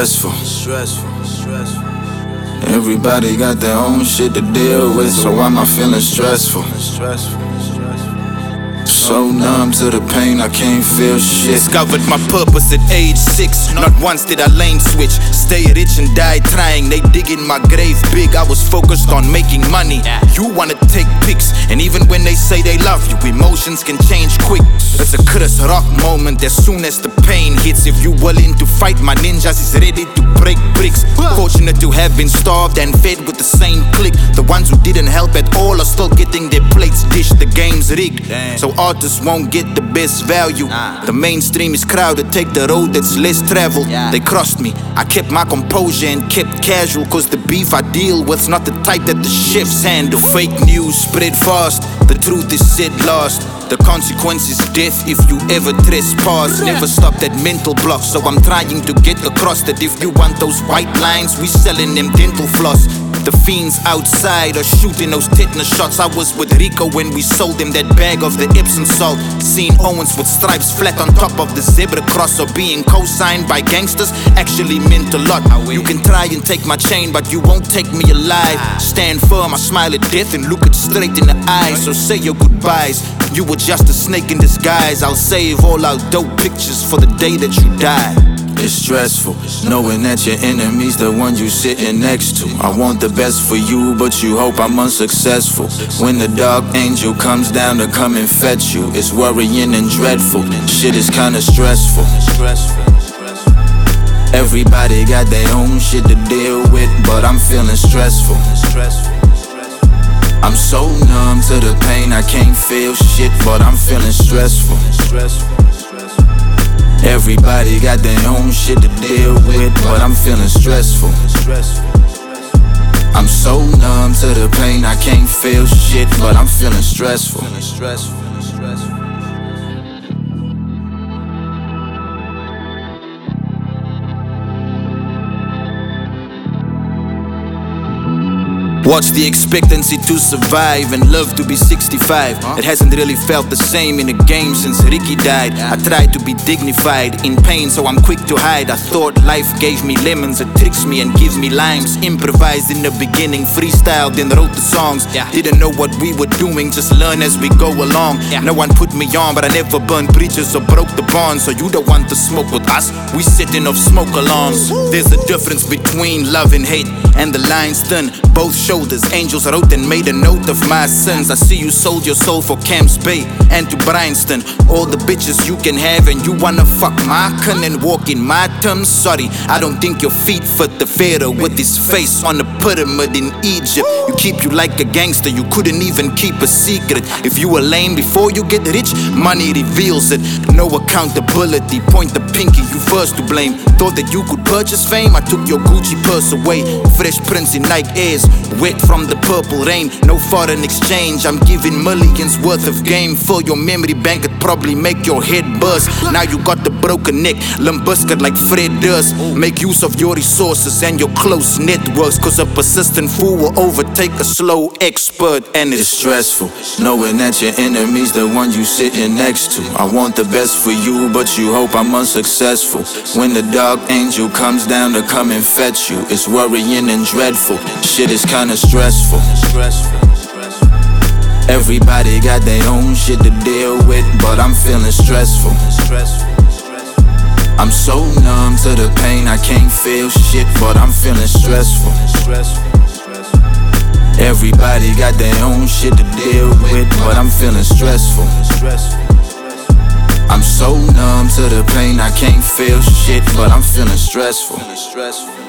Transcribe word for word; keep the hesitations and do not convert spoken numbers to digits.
stressful. Everybody got their own shit to deal with, so why am I feeling stressful? So numb to the pain, I can't feel shit. Discovered my purpose at age six. Not once did I lane switch. Stay rich and die trying. They dig in my grave big. I was focused on making money. You wanna take pics, and even when they say they love you, emotions can change quick. It's a Chris Rock moment. As soon as the pain hits, if you willing to fight, my ninjas is ready to break bricks. Fortunate to have been starved and fed with the same clique. The ones who didn't help at all are still getting their plates dished. The game's rigged, so artists won't get the best value. The mainstream is crowded, take the road that's less traveled. They crossed me, I kept my composure and kept casual, cause the beef I deal with's not the type that the chefs handle. Fake news spread fast, the truth is said last. The consequence is death if you ever trespass. Never stop that mental block, so I'm trying to get across that if you want those white lines, we selling them dental floss. The fiends outside are shooting those tetanus shots. I was with Rico when we sold him that bag of the Epsom salt. Seen Owens with stripes flat on top of the zebra cross, or being co-signed by gangsters actually meant a lot. You can try and take my chain, but you won't take me alive. Stand firm, I smile at death and look it straight in the eyes. So say your goodbyes, you were just a snake in disguise. I'll save all our dope pictures for the day that you die. It's stressful, knowing that your enemy's the one you sitting next to. I want the best for you, but you hope I'm unsuccessful. When the dark angel comes down to come and fetch you, it's worrying and dreadful. Shit is kinda stressful. Everybody got their own shit to deal with, but I'm feeling stressful. I'm so numb to the pain, I can't feel shit, but I'm feeling stressful. Everybody got their own shit to deal with, but I'm feeling stressful. I'm so numb to the pain, I can't feel shit, but I'm feeling stressful. Watch the expectancy to survive and live to be sixty-five. It hasn't really felt the same in the game since Ricky died. I tried to be dignified in pain, so I'm quick to hide. I thought life gave me lemons, it tricks me and gives me limes. Improvised in the beginning, freestyled, then wrote the songs. Didn't know what we were doing, just learn as we go along. No one put me on, but I never burned bridges or broke the bond. So you don't want to smoke with us, we setting off smoke alarms. There's a difference between love and hate, and the line's thin. Both shoulders, angels wrote and made a note of my sins. I see you sold your soul for Camps Bay and to Bryanston. All the bitches you can have, and you wanna fuck my con and walk in my terms. Sorry, I don't think your feet fit the pharaoh with his face on the pyramid in Egypt. You keep you like a gangster, you couldn't even keep a secret. If you were lame before you get rich, money reveals it. No accountability, point the pinky, you first to blame. Thought that you could purchase fame, I took your Gucci purse away. Fresh Prince in Nike Airs, wet from the purple rain. No foreign exchange, I'm giving millions worth of game. Fill your memory bank, it probably make your head burst. Now you got the broken neck, limp biscuit like Fred does. Make use of your resources and your close networks, cause a persistent fool will overtake a slow expert. And it's It's stressful, knowing that your enemy's the one you sitting next to. I want the best for you, but you hope I'm unsuccessful. When the dark angel comes down to come and fetch you, it's worrying and dreadful. Shit is kinda stressful. Everybody got their own shit to deal with, but I'm feeling stressful. I'm so numb to the pain, I can't feel shit, but I'm feeling stressful. Everybody got their own shit to deal with, but I'm feeling stressful. I'm so numb to the pain, I can't feel shit, but I'm feeling stressful.